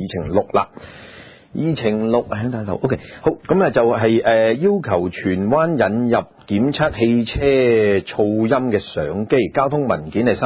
議程6啦。議程6喺大頭 OK 好，咁就係要求荃灣引入檢測汽車噪音嘅相機，交通文件係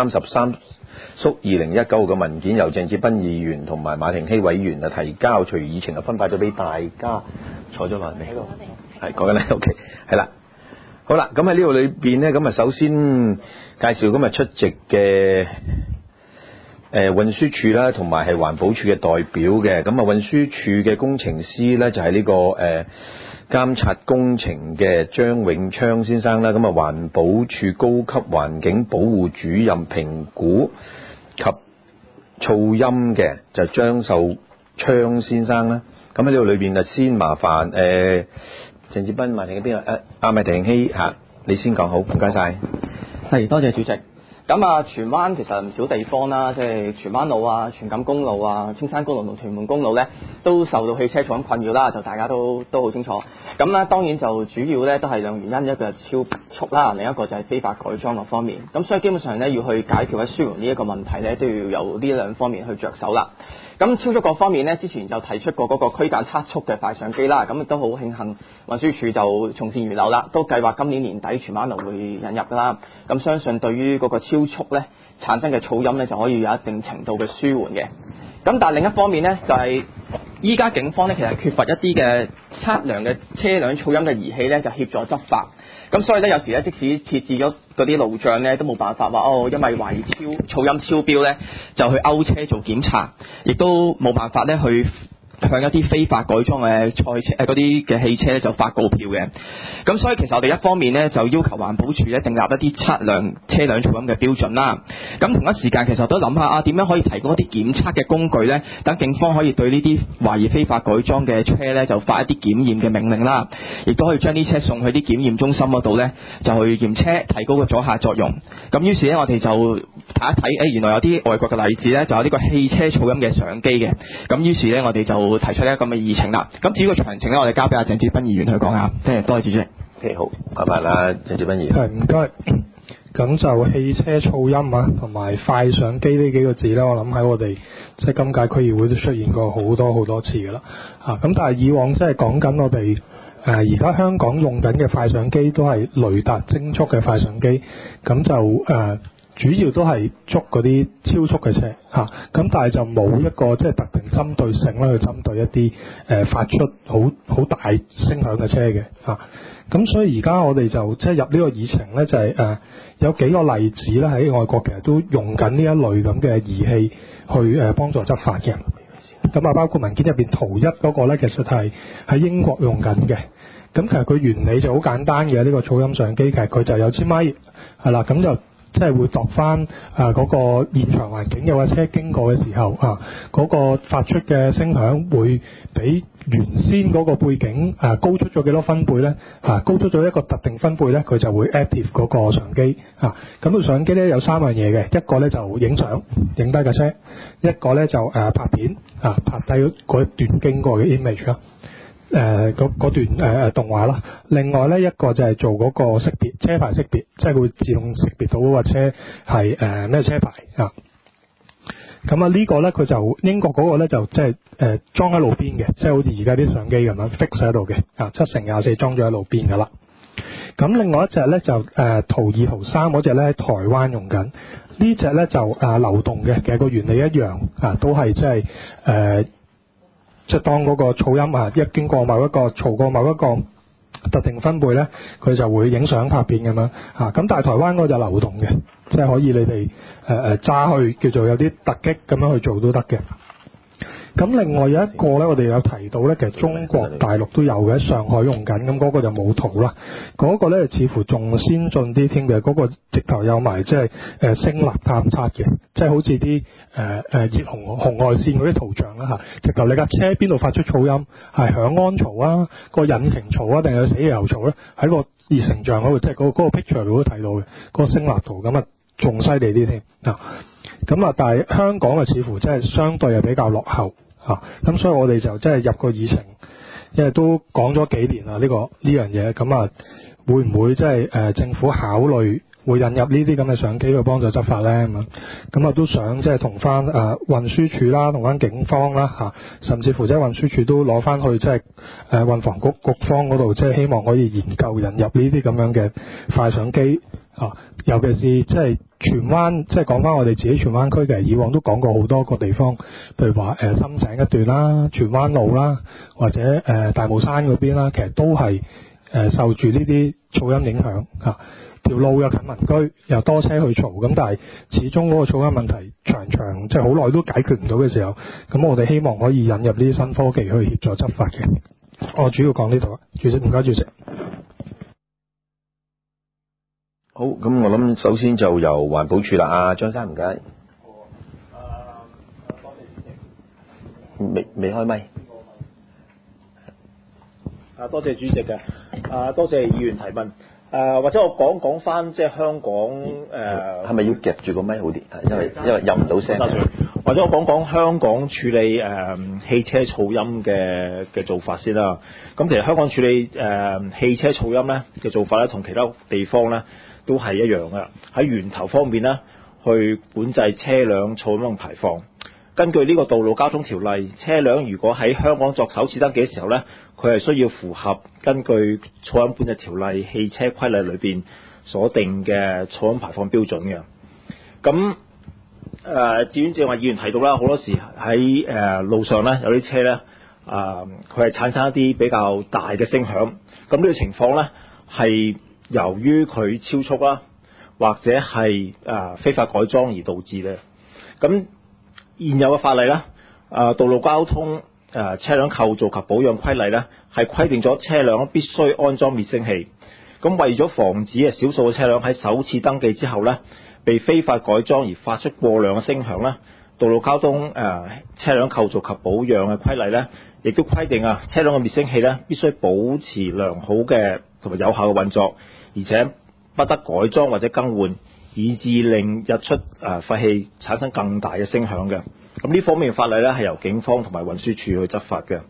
33/2019嘅文件，由鄭志斌議員同埋馬庭希委員提交，隨議程分派咗俾大家。坐咗落嚟未？係講緊咧 OK 係啦。好啦，咁喺呢度裏邊呢，咁首先介紹今日出席嘅運輸署啦，同埋係環保署嘅代表嘅。咁運輸署嘅工程師呢，就係呢個監察工程嘅張永昌先生啦。咁環保署高級環境保護主任評估及噪音嘅就張秀昌先生啦。咁喺呢度裏邊先麻煩鄭志斌馬庭希邊個？馬庭希你先講好，唔該晒。 係，多謝主席。咁荃灣其實唔少地方啦，即係荃灣路啊、荃錦公路啊、青山公路同屯門公路咧，都受到汽車噪音困擾啦，就大家都好清楚。咁咧當然就主要咧都係兩原因，一個係超速啦，另一個就係非法改裝嗰方面。咁所以基本上咧要去解決或者舒緩呢一個問題咧，都要由呢兩方面去着手啦。咁超速嗰方面咧，之前就提出過嗰個區間測速嘅快相機啦，咁亦都好慶幸運輸署就從善如流啦，都計劃今年年底荃灣路會引入噶啦。咁相信對於嗰個超速咧產生嘅噪音咧就可以有一定程度嘅舒緩嘅。咁但係另一方面咧就係依家警方咧其實缺乏一啲嘅測量嘅車輛噪音嘅儀器咧，就協助執法。咁所以咧有時咧即使設置咗嗰啲路障咧，都冇辦法話因為懷疑噪音超標咧，就去勾車做檢查，亦都冇辦法咧去向一啲非法改裝嘅賽車嗰啲嘅汽車咧就發告票嘅。咁所以其實我哋一方面咧就要求環保署咧訂立一啲測量車輛噪音嘅標準啦。咁同一時間其實都諗下點樣可以提供一啲檢測嘅工具咧，等警方可以對呢啲懷疑非法改裝嘅車咧就發一啲檢驗嘅命令啦，亦都可以將啲車送去啲檢驗中心嗰度咧就去驗車，提高個阻嚇作用。咁於是咧我哋就睇一睇原來有啲外國嘅例子咧，就有呢個汽車噪音嘅相機嘅。咁於是咧我哋就提出呢一個咁嘅議程啦。咁至於個詳情咧，我哋交俾阿鄭志斌議員去講下。多謝主席。 OK 好，拜拜啦，鄭志斌議員。 係唔該。咁就汽車噪音同埋快相機呢幾個字咧，我諗喺我哋即係今屆區議會都出現過好多次噶啦。咁但係以往即係講緊我哋而家香港用緊嘅快相機都係雷達偵速嘅快相機，咁就主要都係捉嗰啲超速嘅車咁但係就冇一個即係特定針對性啦，去針對一啲發出好大聲響嘅車嘅咁所以而家我哋就即係入呢個議程咧，就係有幾個例子咧，喺外國其實都用緊呢一類咁嘅儀器去幫助執法嘅。咁包括文件入邊圖1嗰個咧，其實係喺英國用緊嘅。咁其實佢原理就好簡單嘅，呢個噪音相機其實佢就有支咪係啦，咁就即係會度翻嗰個現場環境有架車經過嘅時候嗰個發出嘅聲響會比原先嗰個背景高出咗幾多分貝咧高出咗一個特定分貝咧，佢就會 active 嗰個相機咁個相機咧有3樣嘢嘅，一個咧就影相影低架車，一個咧就拍片拍低嗰段經過嘅 image 啦。嗰段動畫啦，另外咧一個就係做嗰個識別車牌識別，即係會自動識別到嗰個車係咩車牌咁呢個咧佢就英國嗰個咧就即係裝喺路邊嘅，即係好似而家啲相機咁樣 fix 喺度嘅7乘24裝咗喺路邊噶啦。咁另外一隻咧就圖2圖3嗰隻咧喺台灣用緊，呢隻咧就流動嘅，其實個原理一樣都係即係即係當嗰個噪音一經過某一個嘈過某一個特定分貝咧，佢就會影相拍片咁樣咁但係台灣嗰個就流動嘅，即係可以你哋揸去叫做有啲突擊咁樣去做都得嘅。咁另外有一個咧，我哋有提到咧，其實中國大陸都有嘅，喺上海用緊，咁嗰個就冇圖啦。嗰個咧似乎仲先進啲添嘅，嗰個直頭有埋即係聲納探測嘅，即係好似啲熱紅外線嗰啲圖像啦直頭你架車邊度發出噪音，係響安嘈啊，個引擎嘈啊，定係死油嘈咧？喺個熱成像嗰度，即係嗰個 picture 度都睇到嘅，嗰個聲納圖咁仲犀利啲添咁但係香港似乎即係相對係比較落後咁所以我哋就即係入個議程，因為都講咗幾年啦呢樣嘢，咁會唔會即係政府考慮會引入呢啲咁嘅相機去幫助執法咧？咁啊都想即係同翻運輸署啦，同翻警方啦甚至乎即係運輸署都攞翻去即係運房局方嗰度，即係希望可以研究引入呢啲咁樣嘅快相機尤其是即係荃灣，即係講翻我哋自己荃灣區嘅，以往都講過好多個地方，譬如話深井一段啦、荃灣路啦，或者大帽山嗰邊啦，其實都係受住呢啲噪音影響條路又近民居，又多車去嘈，咁但係始終嗰個噪音問題長即係好耐都解決唔到嘅時候，咁我哋希望可以引入呢啲新科技去協助執法嘅。我主要講呢度啊，主席，唔該主席。 好，咁我諗首先就由環保署啦，張生唔該。 多謝主席。 未開咪。 多謝主席嘅。多謝議員提問。或者我講翻即係香港係咪要夾住個咪好啲？因為入唔到聲。 或者我講香港處理汽車噪音嘅做法先啦。咁其實香港處理汽車噪音咧嘅做法咧，同其他地方咧都係一樣嘅。喺源頭方面咧，去管制車輛噪音排放。根據呢個道路交通條例，車輛如果喺香港作首次登記嘅時候咧，佢係需要符合根據噪音管制條例、汽車規例裏邊所定嘅噪音排放標準嘅。咁至於正話議員提到啦，好多時喺路上咧有啲車咧佢係產生一啲比較大嘅聲響。咁呢個情況咧係由於佢超速啦，或者係非法改裝而導致嘅。咁現有嘅法例咧，道路交通車輛構造及保養規例咧，係規定咗車輛必須安裝滅聲器。咁為咗防止少數嘅車輛喺首次登記之後咧，被非法改裝而發出過量嘅聲響咧，道路交通車輛構造及保養嘅規例咧，亦都規定車輛嘅滅聲器咧必須保持良好嘅同埋有效嘅運作，而且不得改裝或者更換，以致令日出廢氣產生更大嘅聲響嘅。咁呢方面嘅法例咧係由警方同埋運輸署去執法嘅。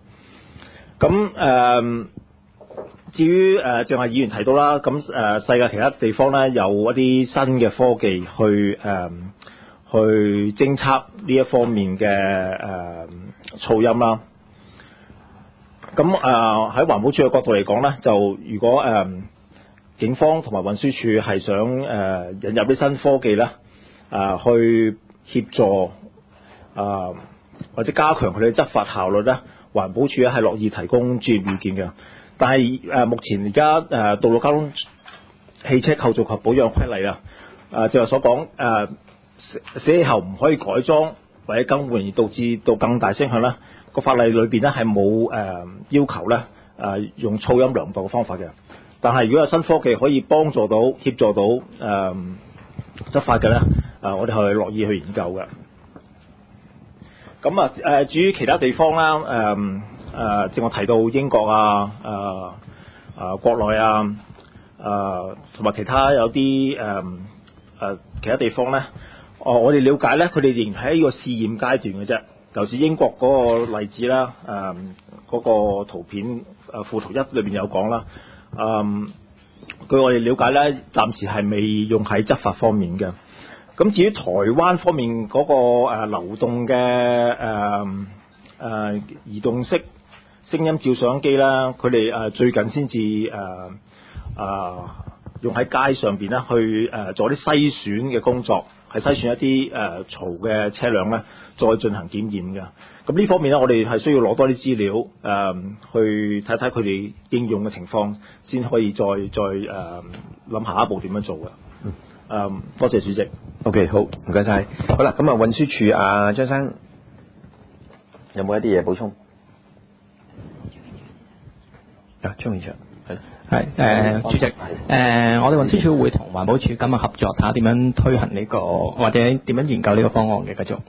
咁至於正話議員提到啦，咁世界其他地方咧有一啲新嘅科技去偵測呢一方面嘅噪音啦。咁喺環保署嘅角度嚟講咧，就如果警方同埋運輸署係想引入啲新科技咧，去協助或者加強佢哋執法效率咧，環保署咧係樂意提供專業意見嘅。但係目前而家道路交通汽車構造及保養規例就係所講死氣後唔可以改裝或者更換而導致到更大聲響咧，個法例裏邊咧係冇要求咧用噪音量度嘅方法嘅。但係如果有新科技可以幫助到協助到執法嘅咧，我哋係樂意去研究嘅。咁至於其他地方啦，正我提到英國國內同埋其他有啲其他地方咧，我哋了解咧，佢哋仍然喺呢個試驗階段嘅啫。尤其是英國嗰個例子啦，嗰個圖片附圖1裏邊有講啦。據我哋了解咧，暫時係未用喺執法方面嘅。咁至於台灣方面嗰個流動嘅移動式聲音照相機啦，佢哋最近先至用喺街上邊咧去做啲篩選嘅工作，係篩選一啲嘈嘅車輛咧，再進行檢驗嘅。咁呢方面咧，我哋係需要攞多啲資料去睇睇佢哋應用嘅情況，先可以再諗下一步點樣做嘅。多謝主席。 OK， 好，唔該晒。好啦，咁運輸署張生有冇一啲嘢補充？張永祥係主席，我哋運輸署會同環保署今日合作，睇下點樣推行呢個，或者點樣研究呢個方案嘅繼續。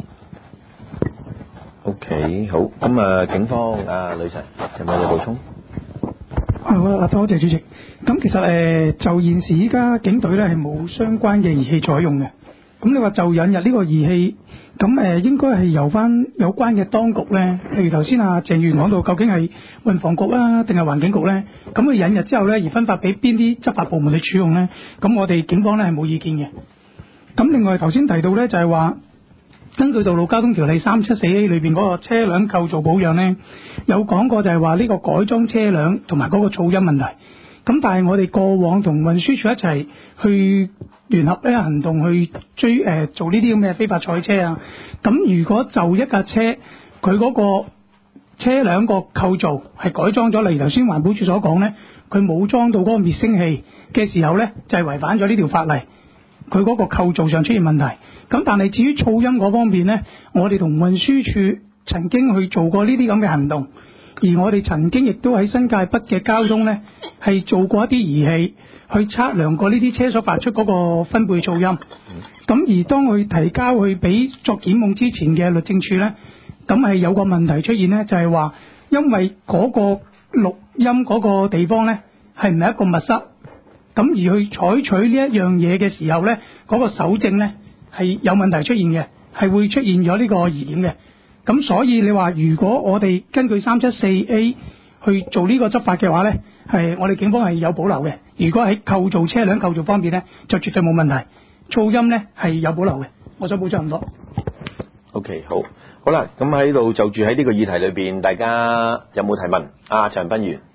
OK， 好，咁警方女神有冇嘢補充？ 好啦，多謝主席。咁其實就現時依家警隊咧係冇相關嘅儀器採用嘅。 咁你話就引入呢個儀器，咁應該係由翻有關嘅當局咧，譬如頭先阿鄭議員講到，究竟係運房局啊，定係環境局咧？咁佢引入之後咧，而分發俾邊啲執法部門去處用咧？咁我哋警方咧係冇意見嘅。咁另外頭先提到咧，就係話根據道路交通條例374A 裏邊嗰個車輛構造保養咧，有講過就係話呢個改裝車輛同埋嗰個噪音問題。咁但係我哋過往同運輸署一齊去聯合咧行動去追做呢啲咁嘅非法賽車啊。咁如果就一架車佢嗰個車輛個構造係改裝咗，例如頭先環保署所講咧，佢冇裝到嗰個滅聲器嘅時候咧，就係違反咗呢條法例，佢嗰個構造上出現問題。咁但係至於噪音嗰方面咧，我哋同運輸署曾經去做過呢啲咁嘅行動。而我哋曾經亦都喺新界北嘅交通呢，係做過一啲儀器去測量過呢啲車所發出嗰個分貝噪音。咁而當佢提交去俾作檢控之前嘅律政處呢，咁係有個問題出現呢，就係話因為嗰個錄音嗰個地方呢，係唔係一個密室，咁而去採取呢一樣嘢嘅時候呢，嗰個搜證呢係有問題出現嘅，係會出現咗呢個疑點嘅。咁所以你話如果我哋根據374A 去做呢個執法嘅話呢，係我哋警方係有保留嘅。如果喺構造車輛構造方面呢，就絕對冇問題。噪音呢係有保留嘅。我想補充咁多。 OK， 好啦，咁喺度就住喺呢個議題裏邊，大家有冇提問？陳斌員。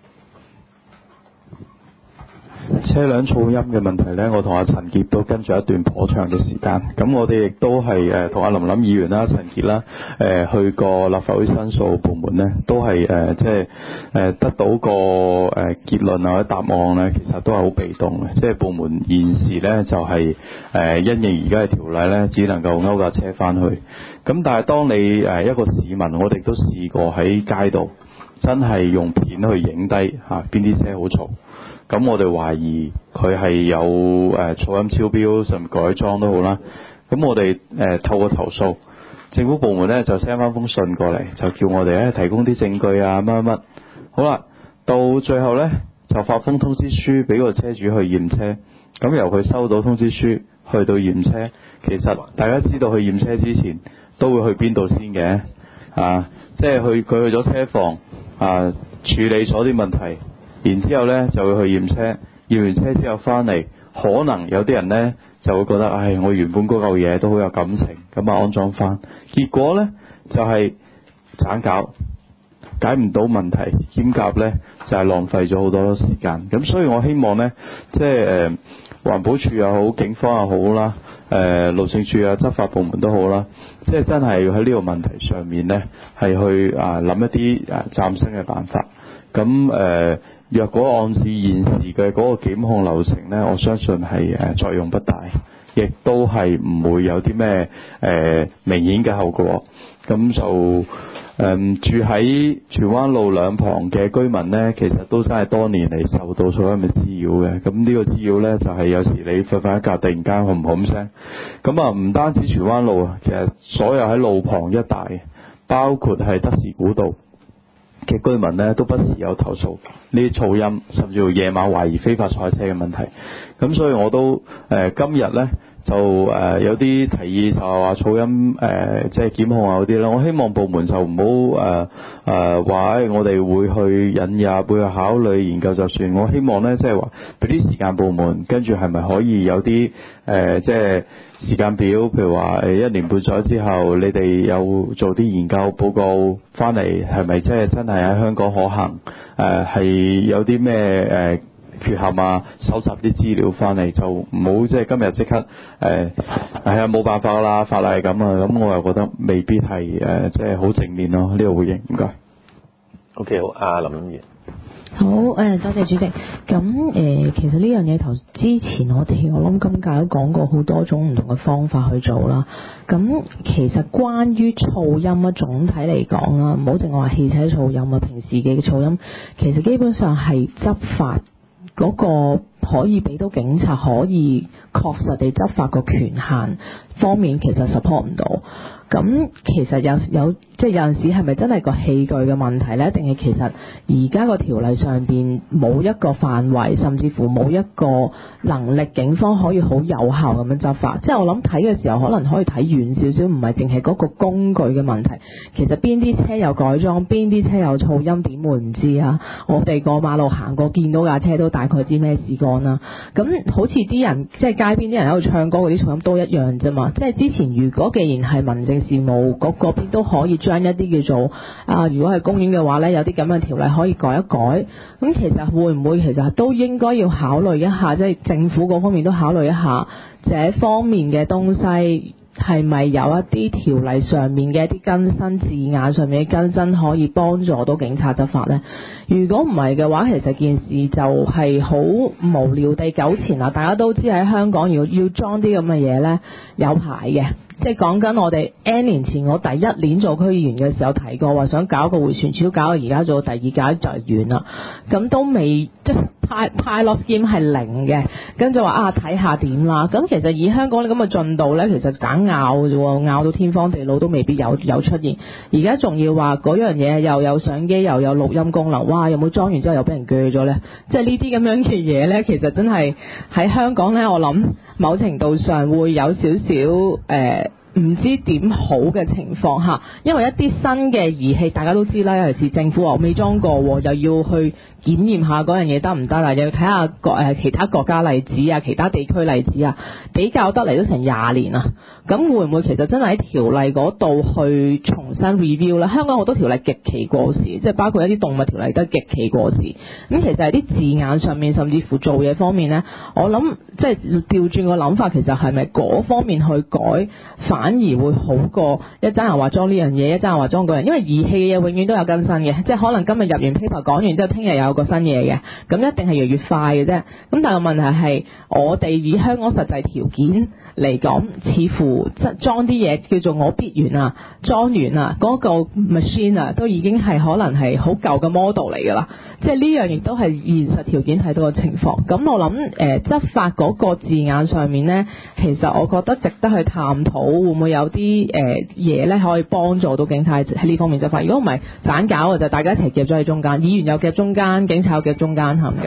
車輛噪音嘅問題呢，我同阿陳傑都跟住一段頗長嘅時間。咁我哋亦都係同阿林林議員啦、陳傑啦，去過立法會申訴部門呢，都係得到個結論或者答案呢，其實都係好被動嘅。即係部門現時呢，就係因應而家嘅條例呢，只能夠勾架車翻去。咁但係當你一個市民，我哋都試過喺街度真係用片去影低邊啲車好嘈。咁我哋懷疑佢係有噪音超標甚至改裝都好啦。咁我哋透過投訴，政府部門呢就 send 翻封信過嚟，就叫我哋提供啲證據啊乜乜乜。好啦，到最後呢，就發封通知書俾個車主去驗車。咁由佢收到通知書去到驗車，其實大家知道去驗車之前都會去邊度先嘅即係佢去咗車房處理咗啲問題。然之後呢，就會去驗車，驗完車之後翻嚟，可能有啲人呢就會覺得，我原本嗰嚿嘢都好有感情，咁安裝翻。結果呢，就係盞搞，解唔到問題，兼夾呢就係浪費咗好多時間。咁所以我希望呢，即係環保署又好，警方又好啦，路政署啊，執法部門都好啦，即係真係要喺呢個問題上面呢，係去諗一啲嶄新嘅辦法。咁若果按照現時嘅嗰個檢控流程呢，我相信係作用不大，亦都係唔會有啲咩明顯嘅後果。咁就住喺荃灣路兩旁嘅居民呢，其實都真係多年嚟受到噪音嘅滋擾嘅。咁呢個滋擾呢，就係有時你瞓一覺突然間轟轟聲。咁唔單止荃灣路啊，其實所有喺路旁一帶，包括係德士古道嘅居民呢，都不時有投訴呢啲噪音，甚至乎夜晚懷疑非法賽車嘅問題。咁所以我都今日呢，就有啲提議就係話噪音即係檢控嗰啲啦。我希望部門就唔好話我哋會去引入，會去考慮研究就算。我希望呢，即係話俾啲時間部門，跟住係咪可以有啲即係時間表，譬如話1年半載之後，你哋有做啲研究報告翻嚟，係咪即係真係喺香港可行？係有啲咩缺陷收集啲資料翻嚟，就唔好即係今日即刻冇辦法啦，法例係咁咁我又覺得未必係即係好正面咯。呢個回應唔該。 OK， 好，林議員。 好，多謝主席。咁其實呢樣嘢之前我諗今屆都講過好多種唔同嘅方法去做啦。咁其實關於噪音總體嚟講啦，唔好淨係話汽車噪音平時嘅噪音，其實基本上係執法嗰個可以俾到警察可以確實地執法個權限方面，其實 support 唔到。咁其實有即係有陣時係咪真係個器具嘅問題呢？定係其實而家個條例上邊冇一個範圍，甚至乎冇一個能力，警方可以好有效咁樣執法。即係我諗睇嘅時候，可能可以睇遠少少，唔係淨係嗰個工具嘅問題。其實邊啲車有改裝，邊啲車有噪音，點會唔知啊？我哋過馬路行過見到架車都大概知咩事幹啦。咁好似啲人即係街邊啲人喺度唱歌嗰啲噪音都一樣啫嘛。即係之前如果既然係民政事務局嗰邊都可以將一啲叫做如果係公園嘅話呢，有啲咁嘅條例可以改一改。咁其實會唔會其實都應該要考慮一下，即係政府嗰方面都考慮一下這方面嘅東西。係咪有一啲條例上面嘅一啲更新字眼上面嘅更新可以幫助到警察執法呢？如果唔係嘅話，其實件事就係好無聊地糾纏啦。大家都知喺香港要裝啲咁嘅嘢呢，有排嘅。即係講緊我哋 N 年前我第一年做區議員嘅時候提過話想搞個迴旋處，搞到而家做第二屆就完啦。咁都未即係pilot scheme係零嘅，跟住話睇下點啦。咁其實以香港咁嘅進度呢，其實揀拗啫喎，拗到天荒地老都未必有出現。而家仲要話嗰樣嘢又有相機又有錄音功能，哇！有冇裝完之後又俾人鋸咗呢？即係呢啲咁樣嘅嘢呢，其實真係喺香港呢，我諗某程度上會有少少唔知點好嘅情況下，因為一啲新嘅儀器大家都知啦，尤其是政府話未裝過，又要去檢驗下嗰樣嘢得唔得啦，又要睇下其他國家例子啊，其他地區例子啊，比較得嚟都成20年啊。咁會唔會其實真係喺條例嗰度去重新 review 咧？香港好多條例極其過時，即係包括一啲動物條例都極其過時。咁其實係啲字眼上面，甚至乎做嘢方面呢，我諗即係調轉個諗法，其實係咪嗰方面去改，反而會好過一陣人話裝呢樣嘢，一陣人話裝嗰樣。因為儀器嘅嘢永遠都有更新嘅，即係可能今日入完 paper 講完之後，聽日又有個新嘢嘅，咁一定係越嚟越快嘅啫。咁但係個問題係，我哋以香港實際條件嚟講，似乎即係裝啲嘢叫做我必完啊，裝完啊，嗰個 machine 啊，都已經係可能係好舊嘅 model 嚟㗎啦。即係呢樣亦都係現實條件睇到嘅情況。咁我諗執法嗰個字眼上面呢，其實我覺得值得去探討，會唔會有啲嘢呢可以幫助到警察喺呢方面執法？如果唔係盞搞嘅就大家一齊夾咗喺中間，議員又夾中間，警察又夾中間，係咪㗎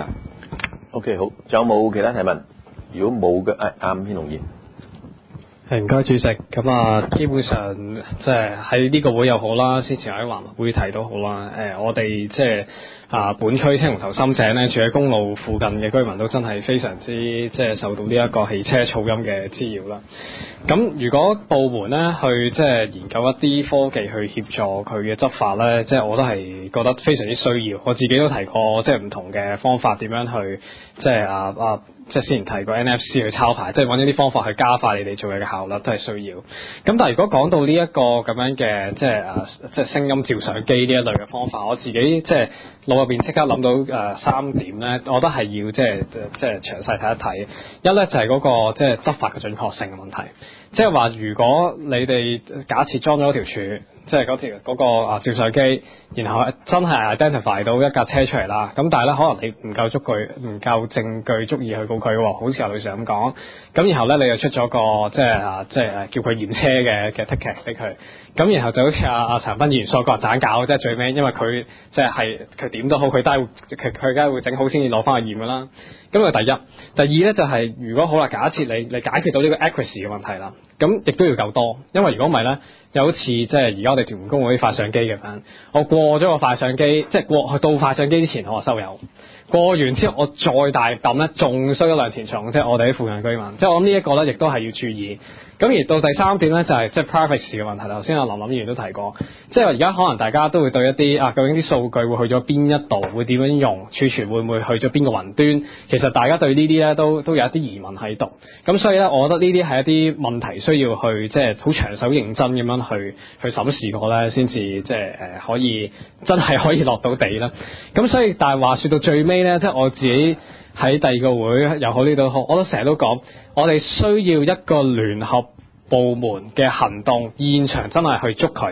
？OK， 好，仲有冇其他提問？如果冇嘅，啱偏同意。 唔該主席，咁基本上即係喺呢個會又好啦，先前喺環會提都好啦。我哋即係本區青龍頭深井咧，住喺公路附近嘅居民都真係非常之即係受到呢一個汽車噪音嘅滋擾啦。咁如果部門咧去即係研究一啲科技去協助佢嘅執法咧，即係我都係覺得非常之需要。我自己都提過即係唔同嘅方法點樣去即係即係先前提過 NFC 去抄牌，即係揾一啲方法去加快你哋做嘢嘅效率都係需要。咁但係如果講到呢一個咁樣嘅即係聲音照相機呢一類嘅方法，我自己即係腦入邊即刻諗到3點咧，我覺得係要即係詳細睇一睇。一咧就係嗰個即係執法嘅準確性嘅問題，即係話如果你哋假設裝咗條柱，即係嗰個照相機，然後真係 identify 到一架車出嚟啦，咁但係咧可能你唔夠證據足以去告佢喎，好似劉女士咁講，咁然後咧你又出咗個即係叫佢驗車嘅 ticket 俾佢，咁然後就好似阿陳斌議員所講盞搞，即係最尾，因為佢即係佢點都好，佢梗係會整好先至攞翻去驗噶啦。咁啊第一，第二咧就係如果好啦，假設你解決到呢個 accuracy 嘅問題啦，咁亦都要夠多，因為如果唔係咧，又好似即係而家我哋屯門公路啲快相機咁樣，我過咗個快相機，即係過到快相機之前我收油，過完之後我再大抌咧，仲衰一兩錢重，即係我哋啲附近居民，即係我諗呢一個咧，亦都係要注意。咁而到第3點咧，就係即係 privacy 嘅問題。頭先阿林議員都提過，即係而家可能大家都會對一啲究竟啲數據會去咗邊一度，會點樣用，儲存會唔會去咗邊個雲端？其實大家對呢啲咧都有一啲疑問喺度。咁所以咧，我覺得呢啲係一啲問題需要去即係好長手認真咁樣去審視過咧，先至即係可以真係可以落到地啦。咁所以但係話說到最尾咧，即係我自己喺第二個會又好呢度好，我都成日都講，我哋需要一個聯合部門嘅行動，現場真係去捉佢，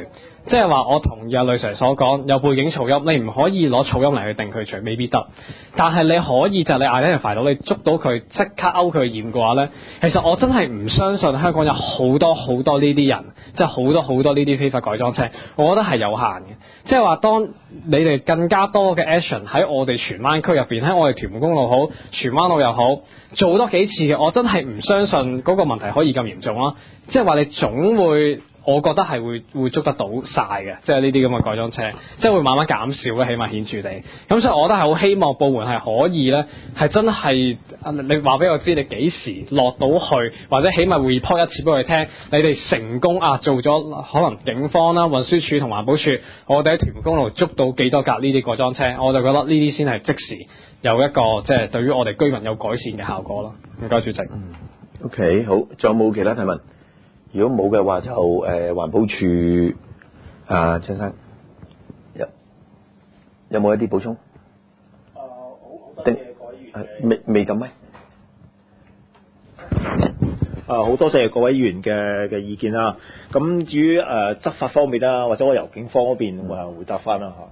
即係話我同意阿呂 Sir 所講，有背景噪音，你唔可以攞噪音嚟去定佢罪，未必得。但係你可以就係你 identify 到，你捉到佢即刻勾佢驗嘅話咧，其實我真係唔相信香港有好多好多呢啲人，即係好多好多呢啲非法改裝車，我覺得係有限嘅。即係話當你哋更加多嘅 action 喺我哋荃灣區入邊，喺我哋屯門公路好，荃灣路又好，做多幾次嘅，我真係唔相信嗰個問題可以咁嚴重咯。即係話你總會。我覺得係會捉得到晒嘅，即係呢啲咁嘅改裝車，即係會慢慢減少嘅，起碼顯著地。咁所以我覺得係好希望部門係可以咧，係真係你話俾我知你幾時落到去，或者起碼 report 一次俾我哋聽，你哋成功做咗可能警方啦、運輸署同環保署，我哋喺屯門公路捉到幾多架呢啲改裝車，我就覺得呢啲先係即時有一個即係對於我哋居民有改善嘅效果咯。唔該，主席。 OK， 好，仲有冇其他提問？如果冇嘅話就環保署張生有冇一啲補充？好多謝各位議員未咁咩？ 好多謝各位議員嘅意見啦。咁至於執法方面啦，或者我由警方嗰邊回答翻啦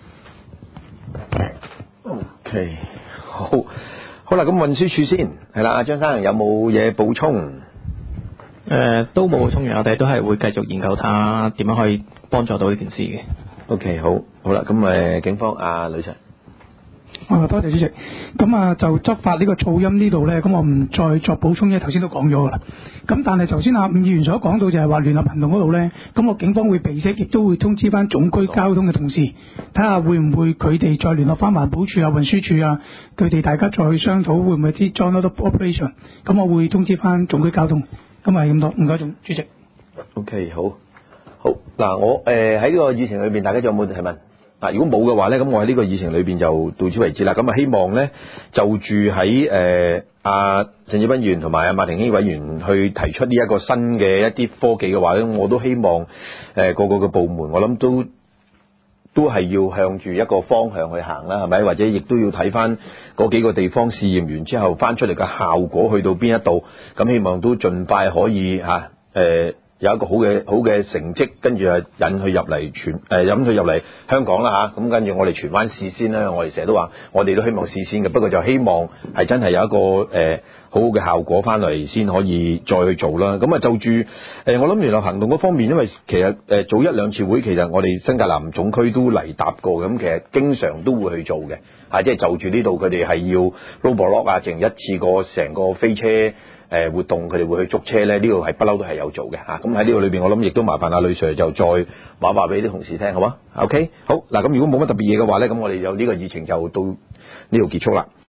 嚇。 OK， 好啦，咁運輸署先係啦，張生有冇嘢補充？ 都冇補充嘅，我哋都係會繼續研究下點樣可以幫助到呢件事嘅。 OK， 好啦，咁警方呂 Sir。 多謝主席。咁就執法呢個噪音呢度咧，咁我唔再作補充，因為頭先都講咗噶啦。咁但係頭先伍議員所講到就係話聯合行動嗰度咧，咁我警方會備悉，亦都會通知翻總區交通嘅同事，睇下會唔會佢哋再聯絡翻環保署運輸署佢哋大家再去商討會唔會啲 joint operation。咁我會通知翻總區交通。咁係咁多，唔該總主席。 OK， 好嗱，我喺呢個議程裏邊，大家仲有冇提問？如果冇嘅話咧，咁我喺呢個議程裏邊就到此為止啦。咁希望咧就住喺鄭志斌議員同埋馬庭希委員去提出呢一個新嘅一啲科技嘅話咧，我都希望個個嘅部門，我諗都係要向住一個方向去行啦，係咪？或者亦都要睇翻嗰幾個地方試驗完之後翻出嚟嘅效果去到邊一度，咁希望都盡快可以有一個好嘅成績，跟住引佢入嚟香港啦嚇，咁跟住我哋荃灣試先啦。我哋成日都話，我哋都希望試先嘅，不過就希望係真係有一個好好嘅效果翻嚟先可以再去做啦。咁就住我諗聯合行動嗰方面，因為其實早一兩次會，其實我哋新界南總區都嚟搭過，咁其實經常都會去做嘅，即係就住呢度佢哋係要 roadblock 淨一次過成個飛車活動，佢哋會去捉車咧，呢度係不嬲都係有做嘅嚇。咁喺呢個裏邊，我諗亦都麻煩阿呂 Sir 就再話俾啲同事聽，好嗎？OK， 好嗱，咁如果冇乜特別嘢嘅話咧，咁我哋有呢個議程就到呢度結束啦。